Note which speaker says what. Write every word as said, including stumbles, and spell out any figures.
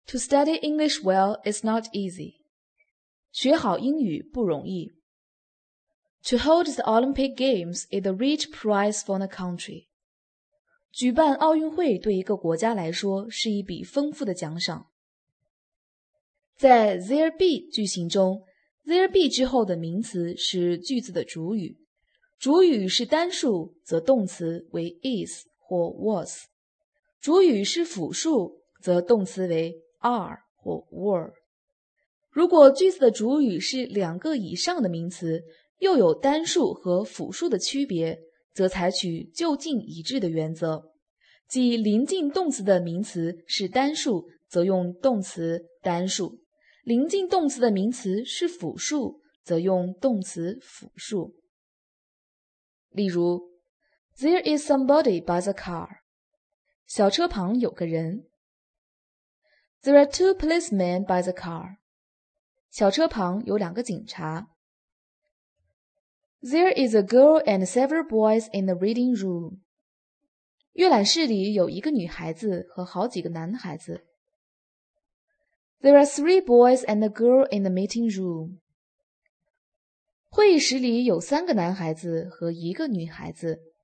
Speaker 1: To study English well is not easy. 学好英语不容易。To hold the Olympic Games is a rich prize for the country. 举办奥运会对一个国家来说是一笔丰富的奖赏。在 there be 句型中 there be 之后的名词是句子的主语，主语是单数则动词为 is 或 was， 主语是复数则动词为 are 或 were。 如果句子的主语是两个以上的名词，又有单数和复数的区别，则采取就近一致的原则，即临近动词的名词是单数则用动词单数，临近动词的名词是复数则用动词复数。例如 There is somebody by the car. 小车旁有个人。 There are two policemen by the car. 小车旁有两个警察。There is a girl and several boys in the reading room. 阅览室里有一个女孩子和好几个男孩子。There are three boys and a girl in the meeting room. 会议室里有三个男孩子和一个女孩子。